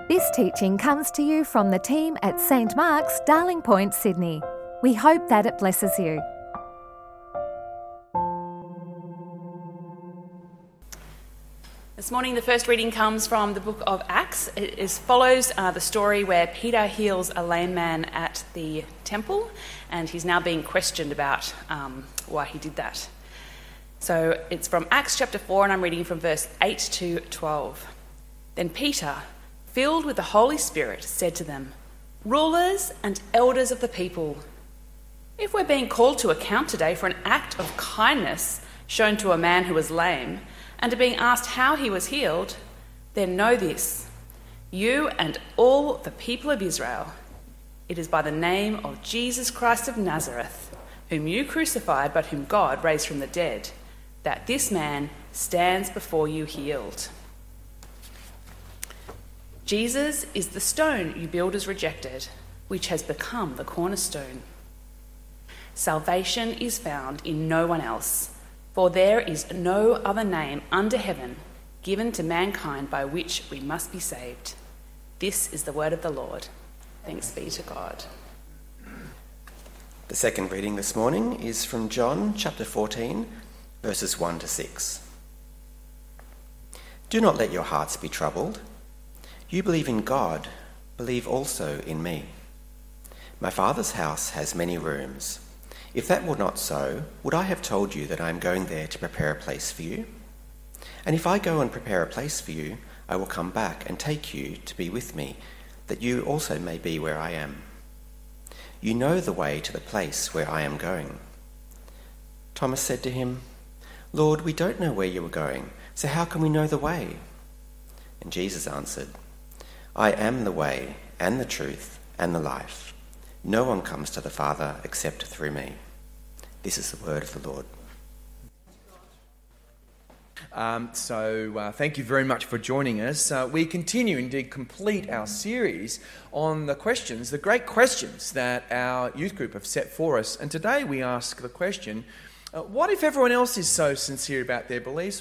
This teaching comes to you from the team at St Mark's, Darling Point, Sydney. We hope that it blesses you. This morning, the first reading comes from the book of Acts. It follows the story where Peter heals a lame man at the temple, and he's now being questioned about why he did that. So it's from Acts chapter 4, and I'm reading from verse 8 to 12. Then Peter, filled with the Holy Spirit, said to them, "Rulers and elders of the people, if we're being called to account today for an act of kindness shown to a man who was lame, and are being asked how he was healed, then know this, you and all the people of Israel, it is by the name of Jesus Christ of Nazareth, whom you crucified but whom God raised from the dead, that this man stands before you healed. Jesus is the stone you builders rejected, which has become the cornerstone. Salvation is found in no one else, for there is no other name under heaven given to mankind by which we must be saved." This is the word of the Lord. Thanks be to God. The second reading this morning is from John chapter 14, verses 1 to 6. Do not let your hearts be troubled. You believe in God, believe also in me. My Father's house has many rooms. If that were not so, would I have told you that I am going there to prepare a place for you? And if I go and prepare a place for you, I will come back and take you to be with me, that you also may be where I am. You know the way to the place where I am going. Thomas said to him, Lord, we don't know where you are going, so how can we know the way? And Jesus answered, I am the way and the truth and the life. No one comes to the Father except through me. This is the word of the Lord. Thank you very much for joining us. We continue, indeed complete our series on the questions, the great questions that our youth group have set for us. And today we ask the question, what if everyone else is so sincere about their beliefs?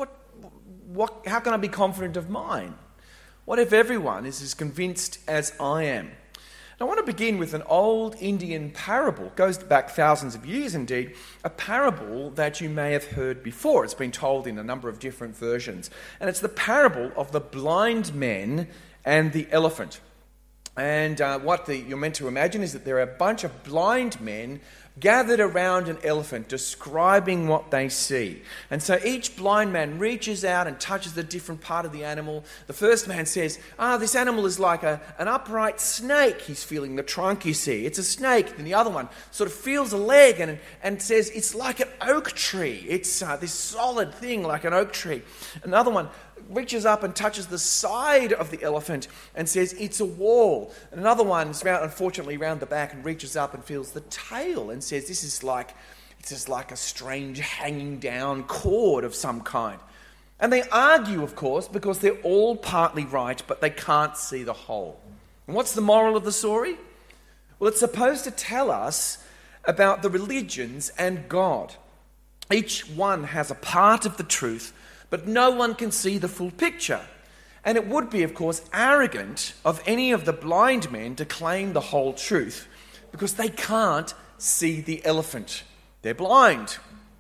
How can I be confident of mine? What if everyone is as convinced as I am? And I want to begin with an old Indian parable. It goes back thousands of years indeed, a parable that you may have heard before. It's been told in a number of different versions. And it's the parable of the blind men and the elephant. And what you're meant to imagine is that there are a bunch of blind men gathered around an elephant describing what they see. And so each blind man reaches out and touches a different part of the animal. The first man says, this animal is like an upright snake. He's feeling the trunk, you see. It's a snake. Then the other one sort of feels a leg and says, it's like an oak tree. It's this solid thing like an oak tree. Another one reaches up and touches the side of the elephant and says, it's a wall. And another one's unfortunately round the back and reaches up and feels the tail and says, it's just like a strange hanging down cord of some kind. And they argue, of course, because they're all partly right, but they can't see the whole. And what's the moral of the story? Well, it's supposed to tell us about the religions and God. Each one has a part of the truth, but no one can see the full picture. And it would be, of course, arrogant of any of the blind men to claim the whole truth because they can't see the elephant. They're blind.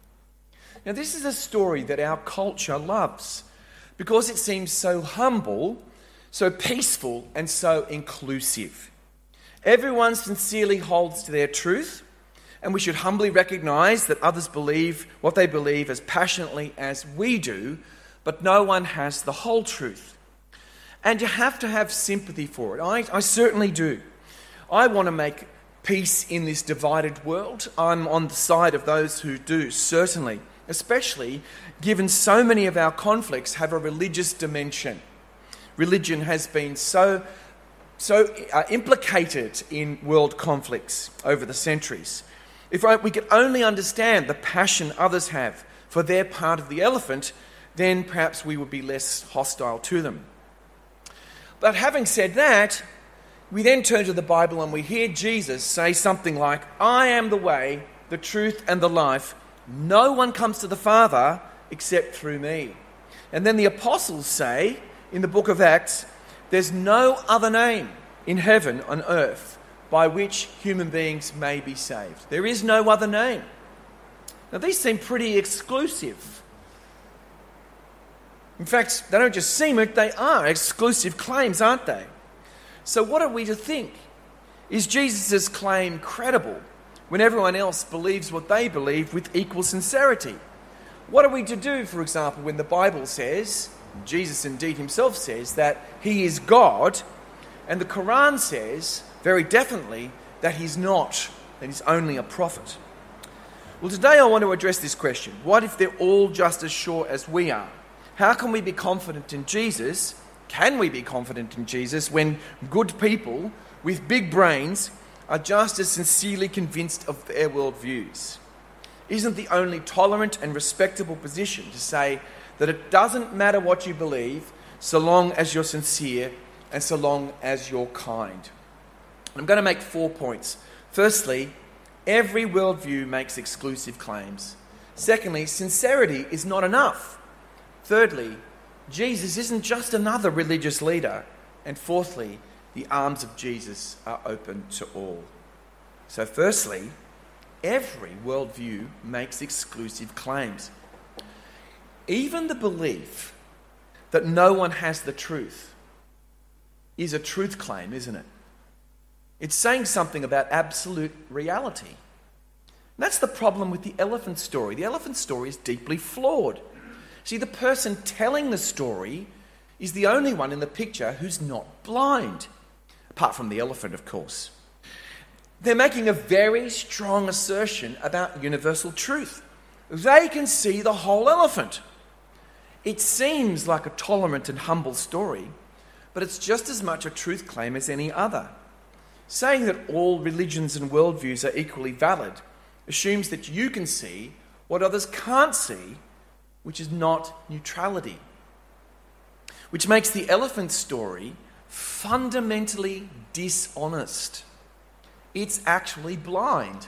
Now, this is a story that our culture loves because it seems so humble, so peaceful, and so inclusive. Everyone sincerely holds to their truth, and we should humbly recognise that others believe what they believe as passionately as we do, but no one has the whole truth. And you have to have sympathy for it. I certainly do. I want to make peace in this divided world. I'm on the side of those who do, certainly, especially given so many of our conflicts have a religious dimension. Religion has been so implicated in world conflicts over the centuries. If we could only understand the passion others have for their part of the elephant, then perhaps we would be less hostile to them. But having said that, we then turn to the Bible and we hear Jesus say something like, I am the way, the truth, and the life. No one comes to the Father except through me. And then the apostles say in the book of Acts, There's no other name in heaven and earth by which human beings may be saved. There is no other name. Now, these seem pretty exclusive. In fact, they don't just seem it, they are exclusive claims, aren't they? So what are we to think? Is Jesus' claim credible when everyone else believes what they believe with equal sincerity? What are we to do, for example, when the Bible says, Jesus indeed himself says, that he is God, and the Quran says very definitely that he's not, that he's only a prophet? Well, today I want to address this question. What if they're all just as sure as we are? How can we be confident in Jesus? Can we be confident in Jesus when good people with big brains are just as sincerely convinced of their worldviews? Isn't the only tolerant and respectable position to say that it doesn't matter what you believe so long as you're sincere and so long as you're kind? I'm going to make 4 points. Firstly, every worldview makes exclusive claims. Secondly, sincerity is not enough. Thirdly, Jesus isn't just another religious leader. And fourthly, the arms of Jesus are open to all. So firstly, every worldview makes exclusive claims. Even the belief that no one has the truth is a truth claim, isn't it? It's saying something about absolute reality. And that's the problem with the elephant story. The elephant story is deeply flawed. See, the person telling the story is the only one in the picture who's not blind. Apart from the elephant, of course. They're making a very strong assertion about universal truth. They can see the whole elephant. It seems like a tolerant and humble story, but it's just as much a truth claim as any other. Saying that all religions and worldviews are equally valid assumes that you can see what others can't see, which is not neutrality. Which makes the elephant story fundamentally dishonest. It's actually blind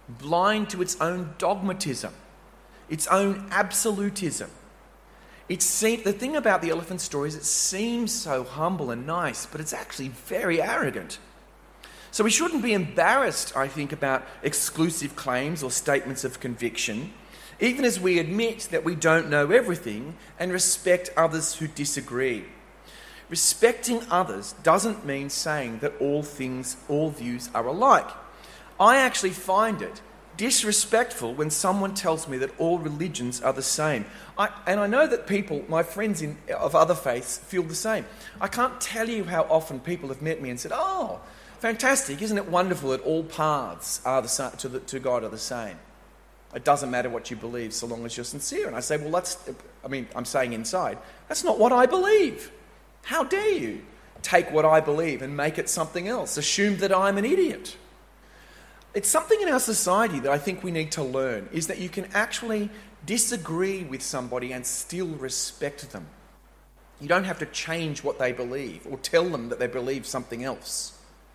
to its own dogmatism, its own absolutism. The thing about the elephant story is it seems so humble and nice, but it's actually very arrogant. So we shouldn't be embarrassed, I think, about exclusive claims or statements of conviction, even as we admit that we don't know everything and respect others who disagree. Respecting others doesn't mean saying that all views are alike. I actually find it disrespectful when someone tells me that all religions are the same. And I know that people, my friends of other faiths, feel the same. I can't tell you how often people have met me and said, "Oh, fantastic, isn't it wonderful that all paths are to God are the same? It doesn't matter what you believe so long as you're sincere." And I say, well, I'm saying inside, that's not what I believe. How dare you take what I believe and make it something else, assume that I'm an idiot? It's something in our society that I think we need to learn, is that you can actually disagree with somebody and still respect them. You don't have to change what they believe or tell them that they believe something else.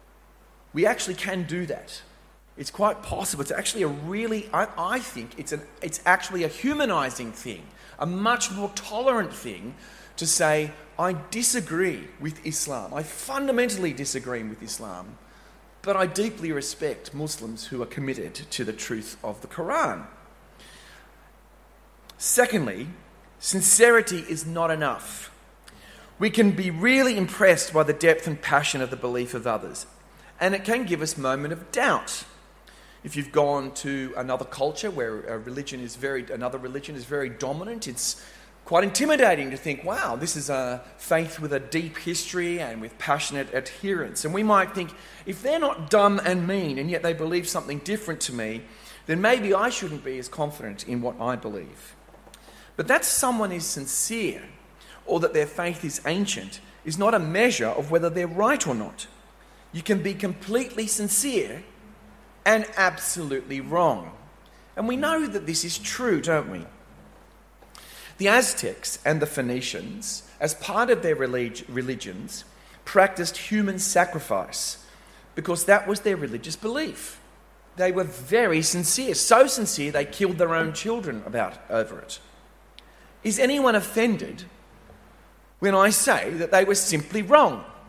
We actually can do that. It's quite possible. It's actually I think it's actually a humanizing thing, a much more tolerant thing to say, I disagree with Islam. I fundamentally disagree with Islam, but I deeply respect Muslims who are committed to the truth of the Quran. Secondly, sincerity is not enough. We can be really impressed by the depth and passion of the belief of others, and it can give us a moment of doubt. If you've gone to another culture where another religion is very dominant, it's quite intimidating to think, wow, this is a faith with a deep history and with passionate adherents. And we might think, if they're not dumb and mean and yet they believe something different to me, then maybe I shouldn't be as confident in what I believe. But that someone is sincere or that their faith is ancient is not a measure of whether they're right or not. You can be completely sincere and absolutely wrong. And we know that this is true, don't we? The Aztecs and the Phoenicians, as part of their religions, practiced human sacrifice because that was their religious belief. They were very sincere, so sincere they killed their own children over it. Is anyone offended when I say that they were simply wrong?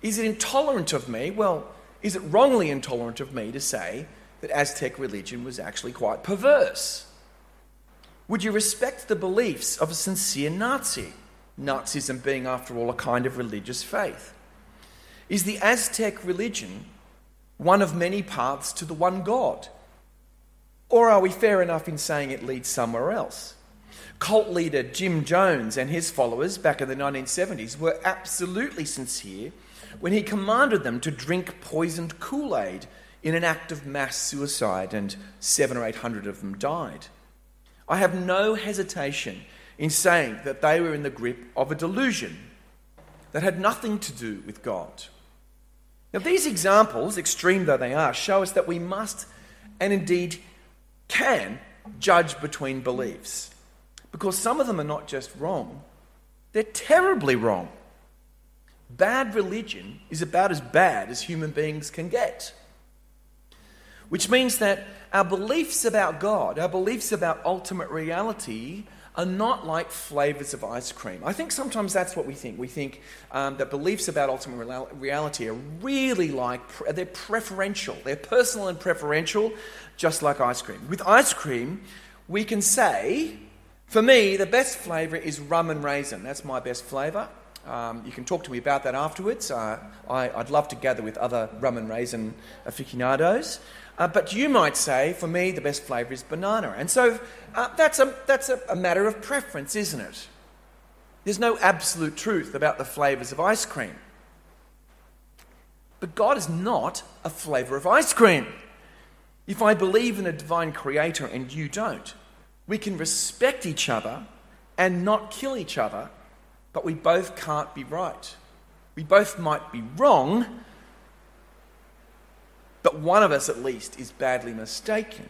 Is it intolerant of me? Well, is it wrongly intolerant of me to say that Aztec religion was actually quite perverse? Would you respect the beliefs of a sincere Nazi? Nazism being, after all, a kind of religious faith. Is the Aztec religion one of many paths to the one God? Or are we fair enough in saying it leads somewhere else? Cult leader Jim Jones and his followers back in the 1970s were absolutely sincere when he commanded them to drink poisoned Kool-Aid in an act of mass suicide, and 700 or 800 of them died. I have no hesitation in saying that they were in the grip of a delusion that had nothing to do with God. Now, these examples, extreme though they are, show us that we must, and indeed can, judge between beliefs. Because some of them are not just wrong, they're terribly wrong. Bad religion is about as bad as human beings can get. Which means that our beliefs about God, our beliefs about ultimate reality, are not like flavours of ice cream. I think sometimes that's what we think. We think that beliefs about ultimate reality are really they're preferential. They're personal and preferential, just like ice cream. With ice cream, we can say, for me, the best flavour is rum and raisin. That's my best flavour. You can talk to me about that afterwards. I'd love to gather with other rum and raisin aficionados. But you might say, for me, the best flavour is banana. And so that's a matter of preference, isn't it? There's no absolute truth about the flavours of ice cream. But God is not a flavour of ice cream. If I believe in a divine creator and you don't, we can respect each other and not kill each other, but we both can't be right. We both might be wrong, but one of us at least is badly mistaken.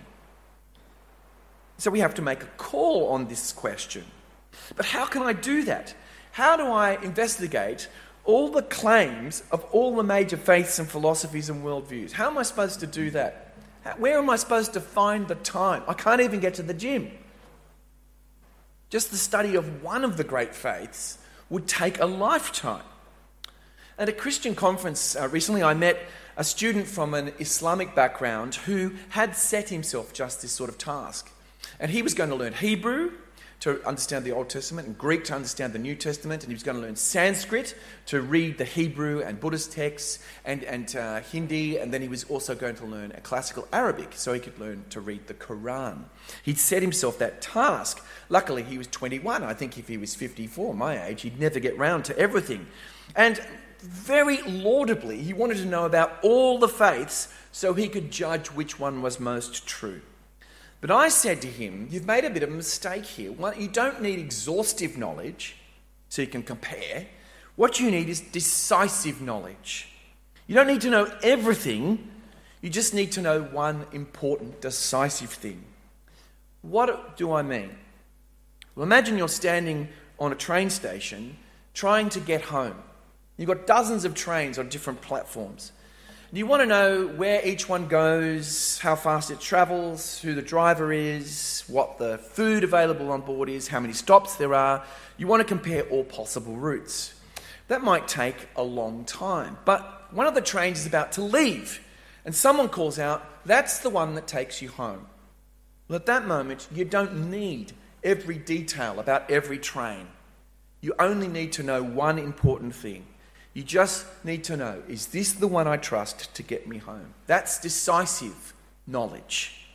So we have to make a call on this question. But how can I do that? How do I investigate all the claims of all the major faiths and philosophies and worldviews? How am I supposed to do that? Where am I supposed to find the time? I can't even get to the gym. Just the study of one of the great faiths would take a lifetime. At a Christian conference recently, I met a student from an Islamic background who had set himself just this sort of task. And he was going to learn Hebrew to understand the Old Testament and Greek to understand the New Testament, and he was going to learn Sanskrit to read the Hebrew and Buddhist texts, and Hindi, and then he was also going to learn a classical Arabic so he could learn to read the Quran. He'd set himself that task. Luckily, he was 21. I think if he was 54, my age, he'd never get round to everything. And very laudably, he wanted to know about all the faiths so he could judge which one was most true. But I said to him, you've made a bit of a mistake here. You don't need exhaustive knowledge so you can compare. What you need is decisive knowledge. You don't need to know everything. You just need to know one important, decisive thing. What do I mean? Well, imagine you're standing on a train station trying to get home. You've got dozens of trains on different platforms. You want to know where each one goes, how fast it travels, who the driver is, what the food available on board is, how many stops there are. You want to compare all possible routes. That might take a long time. But one of the trains is about to leave, and someone calls out, that's the one that takes you home. Well, at that moment, you don't need every detail about every train. You only need to know one important thing. You just need to know, is this the one I trust to get me home? That's decisive knowledge.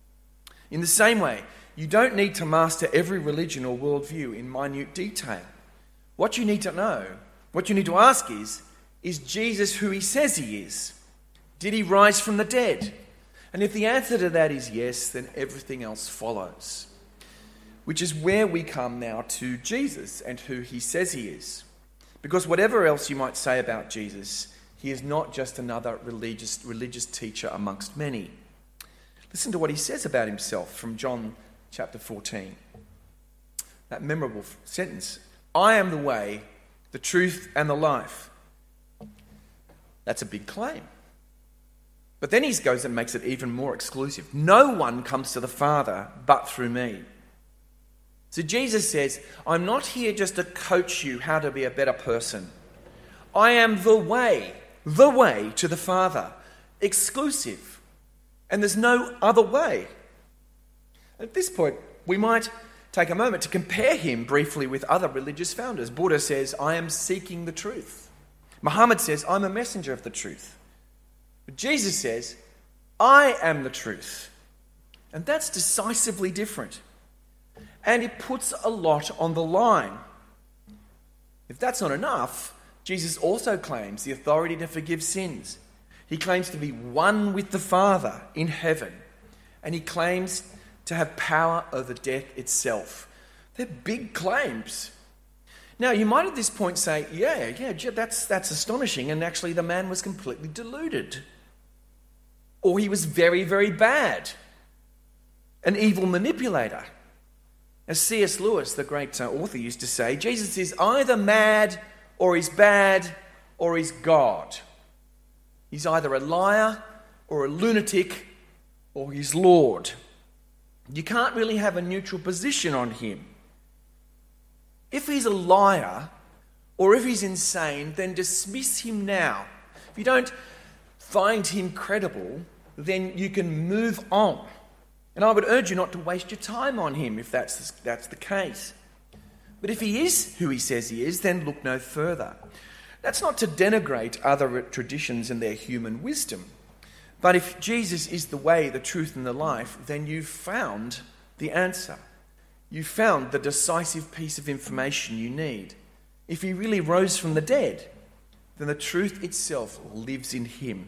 In the same way, you don't need to master every religion or worldview in minute detail. What you need to know, what you need to ask is Jesus who he says he is? Did he rise from the dead? And if the answer to that is yes, then everything else follows. Which is where we come now to Jesus and who he says he is. Because whatever else you might say about Jesus, he is not just another religious teacher amongst many. Listen to what he says about himself from John chapter 14. That memorable sentence, I am the way, the truth, and the life. That's a big claim. But then he goes and makes it even more exclusive. No one comes to the Father but through me. So Jesus says, I'm not here just to coach you how to be a better person. I am the way to the Father, exclusive. And there's no other way. At this point, we might take a moment to compare him briefly with other religious founders. Buddha says, I am seeking the truth. Muhammad says, I'm a messenger of the truth. But Jesus says, I am the truth. And that's decisively different. And it puts a lot on the line. If that's not enough, Jesus also claims the authority to forgive sins. He claims to be one with the Father in heaven. And he claims to have power over death itself. They're big claims. Now, you might at this point say, yeah, that's astonishing, and actually the man was completely deluded. Or he was very, very bad. An evil manipulator. As C.S. Lewis, the great author, used to say, Jesus is either mad, or he's bad, or he's God. He's either a liar, or a lunatic, or he's Lord. You can't really have a neutral position on him. If he's a liar, or if he's insane, then dismiss him now. If you don't find him credible, then you can move on. And I would urge you not to waste your time on him if that's the case. But if he is who he says he is, then look no further. That's not to denigrate other traditions and their human wisdom. But if Jesus is the way, the truth, and the life, then you've found the answer. You found the decisive piece of information you need. If he really rose from the dead, then the truth itself lives in him.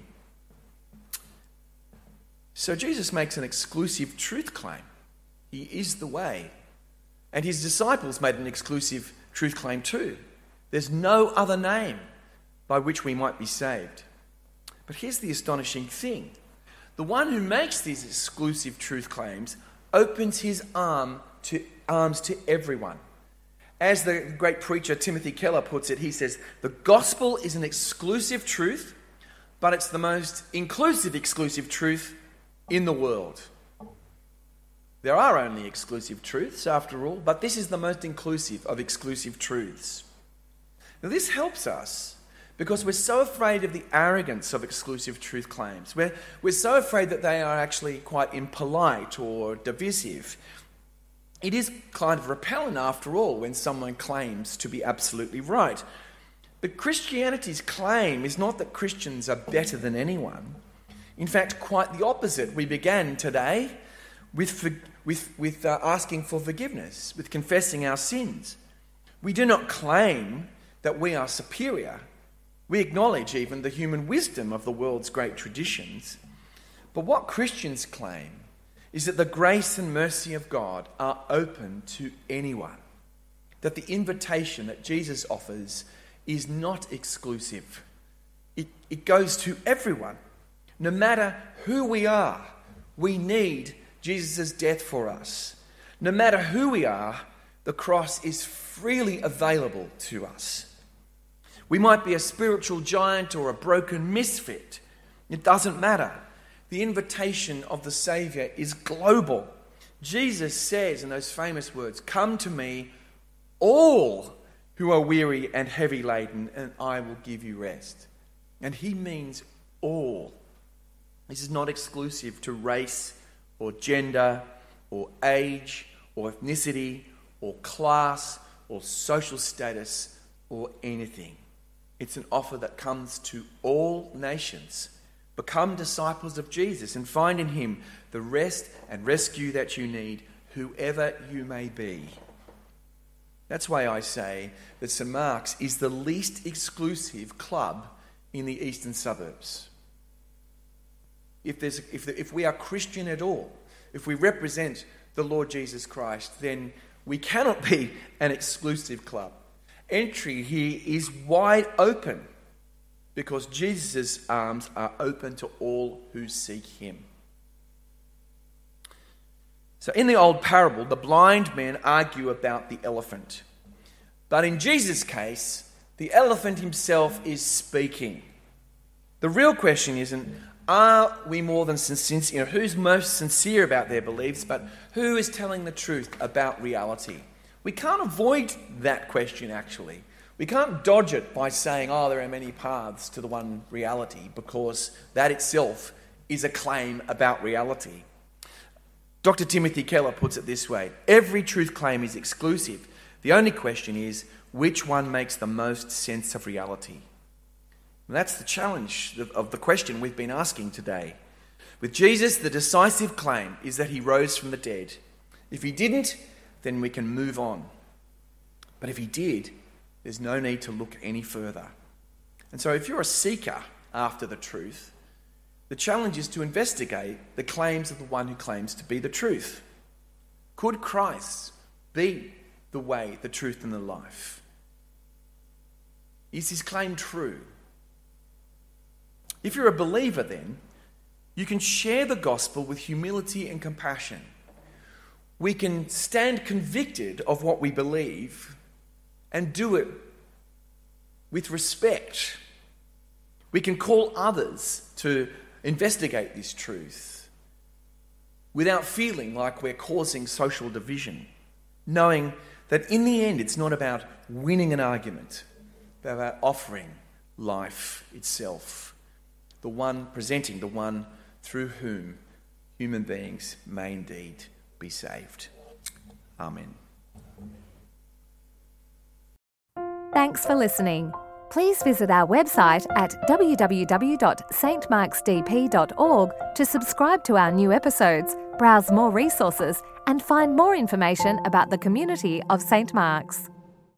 So Jesus makes an exclusive truth claim. He is the way. And his disciples made an exclusive truth claim too. There's no other name by which we might be saved. But here's the astonishing thing. The one who makes these exclusive truth claims opens his arms to everyone. As the great preacher Timothy Keller puts it, he says, the gospel is an exclusive truth, but it's the most inclusive exclusive truth in the world. There are only exclusive truths, after all, but this is the most inclusive of exclusive truths. Now, this helps us because we're so afraid of the arrogance of exclusive truth claims. We're so afraid that they are actually quite impolite or divisive. It is kind of repellent, after all, when someone claims to be absolutely right. But Christianity's claim is not that Christians are better than anyone. In fact, quite the opposite. We began today with asking for forgiveness, with confessing our sins. We do not claim that we are superior. We acknowledge even the human wisdom of the world's great traditions. But what Christians claim is that the grace and mercy of God are open to anyone. That the invitation that Jesus offers is not exclusive. It goes to everyone. No matter who we are, we need Jesus' death for us. No matter who we are, the cross is freely available to us. We might be a spiritual giant or a broken misfit. It doesn't matter. The invitation of the Saviour is global. Jesus says in those famous words, "Come to me, all who are weary and heavy laden, and I will give you rest." And he means all. This is not exclusive to race or gender or age or ethnicity or class or social status or anything. It's an offer that comes to all nations. Become disciples of Jesus and find in him the rest and rescue that you need, whoever you may be. That's why I say that St. Mark's is the least exclusive club in the eastern suburbs. If we are Christian at all, if we represent the Lord Jesus Christ, then we cannot be an exclusive club. Entry here is wide open because Jesus' arms are open to all who seek him. So in the old parable, the blind men argue about the elephant. But in Jesus' case, the elephant himself is speaking. The real question isn't, are we more than sincere? Who's most sincere about their beliefs, but who is telling the truth about reality? We can't avoid that question, actually. We can't dodge it by saying, there are many paths to the one reality, because that itself is a claim about reality. Dr. Timothy Keller puts it this way: every truth claim is exclusive. The only question is, which one makes the most sense of reality? And that's the challenge of the question we've been asking today. With Jesus, the decisive claim is that he rose from the dead. If he didn't, then we can move on. But if he did, there's no need to look any further. And so if you're a seeker after the truth, the challenge is to investigate the claims of the one who claims to be the truth. Could Christ be the way, the truth, and the life? Is his claim true? If you're a believer, then, you can share the gospel with humility and compassion. We can stand convicted of what we believe and do it with respect. We can call others to investigate this truth without feeling like we're causing social division, knowing that in the end it's not about winning an argument, but about offering life itself, the one presenting, the one through whom human beings may indeed be saved. Amen. Thanks for listening. Please visit our website at www.stmarksdp.org to subscribe to our new episodes, browse more resources, and find more information about the community of St. Mark's.